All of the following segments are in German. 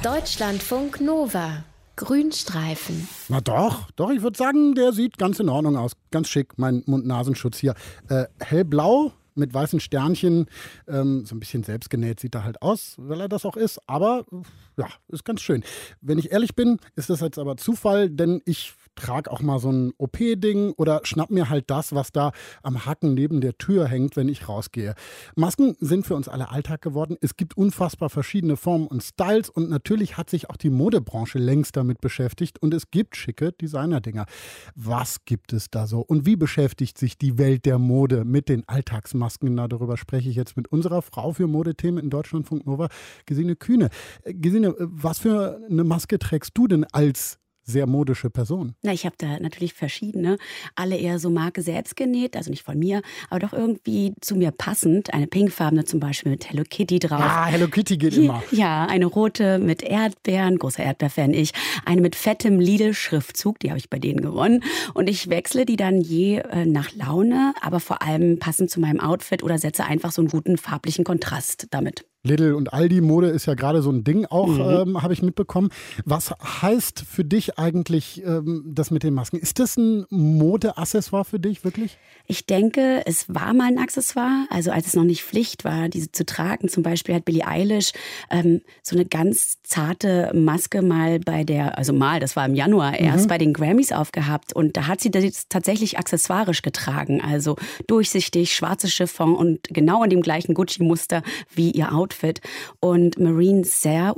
Deutschlandfunk Nova. Grünstreifen. Na doch, ich würde sagen, der sieht ganz in Ordnung aus. Ganz schick, mein Mund-Nasenschutz hier. Hellblau mit weißen Sternchen, so ein bisschen selbstgenäht sieht er halt aus, weil er das auch ist. Aber ja, ist ganz schön. Wenn ich ehrlich bin, ist das jetzt aber Zufall, denn ich trage auch mal so ein OP-Ding oder schnapp mir halt das, was da am Haken neben der Tür hängt, wenn ich rausgehe. Masken sind für uns alle Alltag geworden. Es gibt unfassbar verschiedene Formen und Styles und natürlich hat sich auch die Modebranche längst damit beschäftigt und es gibt schicke Designerdinger. Was gibt es da so und wie beschäftigt sich die Welt der Mode mit den Alltagsmasken? Na, darüber spreche ich jetzt mit unserer Frau für Modethemen in Deutschlandfunk Nova, Gesine Kühne. Gesine, was für eine Maske trägst du denn als sehr modische Person? Na, ich habe da natürlich verschiedene, alle eher so Marke selbst genäht, also nicht von mir, aber doch irgendwie zu mir passend. Eine pinkfarbene zum Beispiel mit Hello Kitty drauf. Ja, Hello Kitty geht immer. Ja, eine rote mit Erdbeeren, großer Erdbeerfan ich. Eine mit fettem Lidl-Schriftzug, die habe ich bei denen gewonnen. Und ich wechsle die dann je nach Laune, aber vor allem passend zu meinem Outfit oder setze einfach so einen guten farblichen Kontrast damit. Lidl und Aldi-Mode ist ja gerade so ein Ding auch, habe ich mitbekommen. Was heißt für dich eigentlich das mit den Masken? Ist das ein Modeaccessoire für dich, wirklich? Ich denke, es war mal ein Accessoire, also als es noch nicht Pflicht war, diese zu tragen. Zum Beispiel hat Billie Eilish so eine ganz zarte Maske mal das war im Januar erst, bei den Grammys aufgehabt. Und da hat sie das tatsächlich accessoirisch getragen, also durchsichtig, schwarze Chiffon und genau in dem gleichen Gucci-Muster wie ihr Outfit. Und Marine Serre,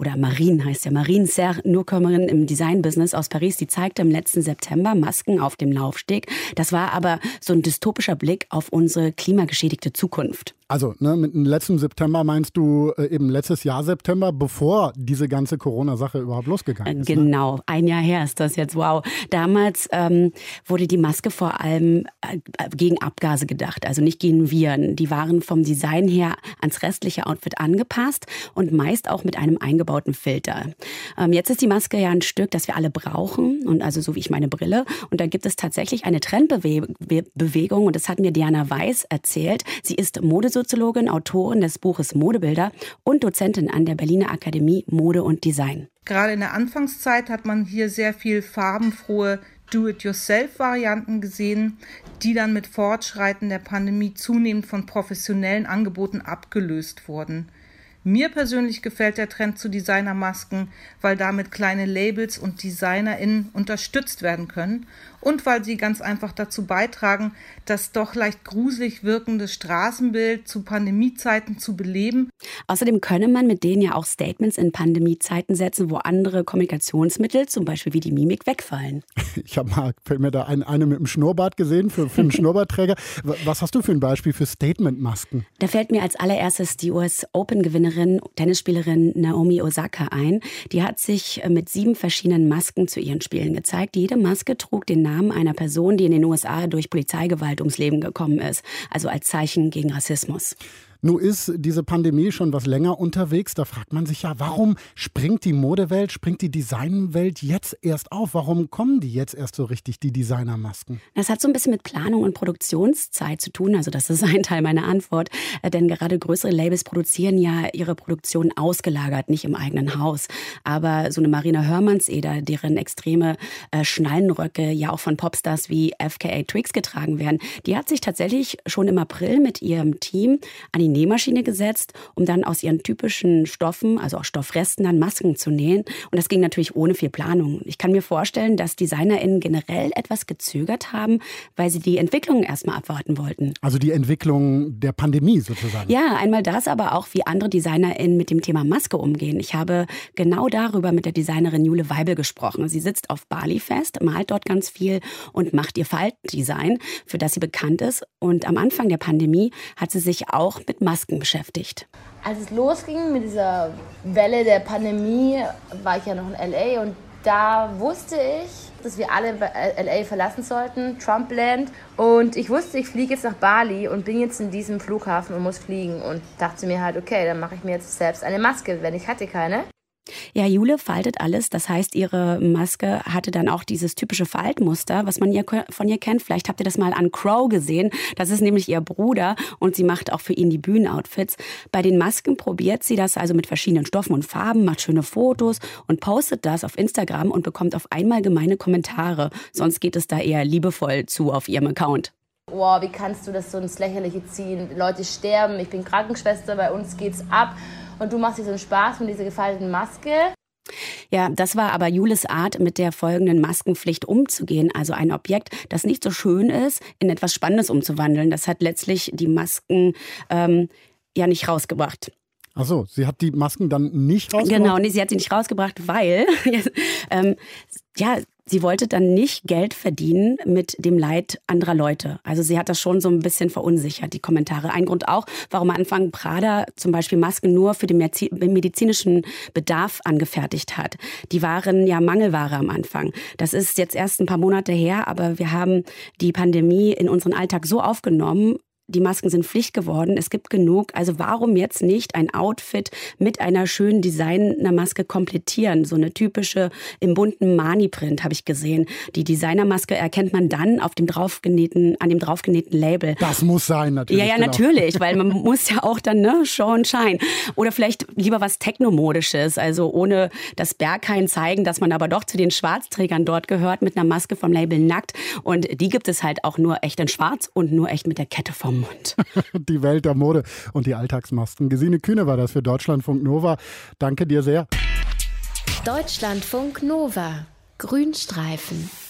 Newcomerin im Designbusiness aus Paris, die zeigte im letzten September Masken auf dem Laufsteg. Das war aber so ein dystopischer Blick auf unsere klimageschädigte Zukunft. Also, mit dem letzten September meinst du eben letztes Jahr September, bevor diese ganze Corona-Sache überhaupt losgegangen ist? Genau, ein Jahr her ist das jetzt, wow. Damals wurde die Maske vor allem gegen Abgase gedacht, also nicht gegen Viren. Die waren vom Design her ans restliche Outfit angepasst und meist auch mit einem eingebauten Filter. Jetzt ist die Maske ja ein Stück, das wir alle brauchen, und also so wie ich meine Brille. Und da gibt es tatsächlich eine Trendbewegung und das hat mir Diana Weiß erzählt. Sie ist Modesoziologin, Autorin des Buches Modebilder und Dozentin an der Berliner Akademie Mode und Design. Gerade in der Anfangszeit hat man hier sehr viel farbenfrohe Do-it-yourself-Varianten gesehen, die dann mit Fortschreiten der Pandemie zunehmend von professionellen Angeboten abgelöst wurden. Mir persönlich gefällt der Trend zu Designermasken, weil damit kleine Labels und DesignerInnen unterstützt werden können und weil sie ganz einfach dazu beitragen, das doch leicht gruselig wirkende Straßenbild zu Pandemiezeiten zu beleben. Außerdem könne man mit denen ja auch Statements in Pandemiezeiten setzen, wo andere Kommunikationsmittel, zum Beispiel wie die Mimik, wegfallen. Fällt mir da eine mit dem Schnurrbart gesehen für einen Schnurrbartträger. Was hast du für ein Beispiel für Statement-Masken? Da fällt mir als allererstes die US Open-Gewinnerin, Tennisspielerin Naomi Osaka ein. Die hat sich mit 7 verschiedenen Masken zu ihren Spielen gezeigt. Jede Maske trug den Namen einer Person, die in den USA durch Polizeigewalt ums Leben gekommen ist. Also als Zeichen gegen Rassismus. Nun ist diese Pandemie schon was länger unterwegs. Da fragt man sich ja, warum springt die Modewelt, springt die Designwelt jetzt erst auf? Warum kommen die jetzt erst so richtig, die Designermasken? Das hat so ein bisschen mit Planung und Produktionszeit zu tun. Also das ist ein Teil meiner Antwort. Denn gerade größere Labels produzieren ja ihre Produktion ausgelagert, nicht im eigenen Haus. Aber so eine Marina Hörmannseder, deren extreme Schnallenröcke ja auch von Popstars wie FKA Twigs getragen werden, die hat sich tatsächlich schon im April mit ihrem Team an die Nähmaschine gesetzt, um dann aus ihren typischen Stoffen, also auch Stoffresten, dann Masken zu nähen. Und das ging natürlich ohne viel Planung. Ich kann mir vorstellen, dass DesignerInnen generell etwas gezögert haben, weil sie die Entwicklung erstmal abwarten wollten. Also die Entwicklung der Pandemie sozusagen. Ja, einmal das, aber auch wie andere DesignerInnen mit dem Thema Maske umgehen. Ich habe genau darüber mit der Designerin Jule Weibel gesprochen. Sie sitzt auf Bali fest, malt dort ganz viel und macht ihr Faltdesign, für das sie bekannt ist. Und am Anfang der Pandemie hat sie sich auch mit Masken beschäftigt. Als es losging mit dieser Welle der Pandemie, war ich ja noch in L.A. und da wusste ich, dass wir alle L.A. verlassen sollten, Trumpland. Und ich wusste, ich fliege jetzt nach Bali und bin jetzt in diesem Flughafen und muss fliegen. Und dachte mir halt, okay, dann mache ich mir jetzt selbst eine Maske, wenn ich hatte keine. Ja, Jule faltet alles. Das heißt, ihre Maske hatte dann auch dieses typische Faltmuster, was man von ihr kennt. Vielleicht habt ihr das mal an Crow gesehen. Das ist nämlich ihr Bruder und sie macht auch für ihn die Bühnenoutfits. Bei den Masken probiert sie das also mit verschiedenen Stoffen und Farben, macht schöne Fotos und postet das auf Instagram und bekommt auf einmal gemeine Kommentare. Sonst geht es da eher liebevoll zu auf ihrem Account. Wow, wie kannst du das so ins Lächerliche ziehen? Leute sterben, ich bin Krankenschwester, bei uns geht's ab. Und du machst dir so einen Spaß von dieser gefalteten Maske. Ja, das war aber Jules Art, mit der folgenden Maskenpflicht umzugehen. Also ein Objekt, das nicht so schön ist, in etwas Spannendes umzuwandeln. Das hat letztlich die Masken ja nicht rausgebracht. Ach so, sie hat die Masken dann nicht rausgebracht? Genau, nee, sie hat sie nicht rausgebracht, weil sie wollte dann nicht Geld verdienen mit dem Leid anderer Leute. Also sie hat das schon so ein bisschen verunsichert, die Kommentare. Ein Grund auch, warum am Anfang Prada zum Beispiel Masken nur für den medizinischen Bedarf angefertigt hat. Die waren ja Mangelware am Anfang. Das ist jetzt erst ein paar Monate her, aber wir haben die Pandemie in unseren Alltag so aufgenommen. Die Masken sind Pflicht geworden, es gibt genug. Also warum jetzt nicht ein Outfit mit einer schönen Designermaske komplettieren? So eine typische im bunten Mani-Print habe ich gesehen. Die Designermaske erkennt man dann an dem draufgenähten Label. Das muss sein, natürlich. Ja, natürlich, weil man muss ja auch dann Show and Shine. Oder vielleicht lieber was Technomodisches, also ohne das Berghain zeigen, dass man aber doch zu den Schwarzträgern dort gehört, mit einer Maske vom Label Nackt. Und die gibt es halt auch nur echt in Schwarz und nur echt mit der Kette vom Mund. Die Welt der Mode und die Alltagsmasken. Gesine Kühne war das für Deutschlandfunk Nova. Danke dir sehr. Deutschlandfunk Nova. Grünstreifen.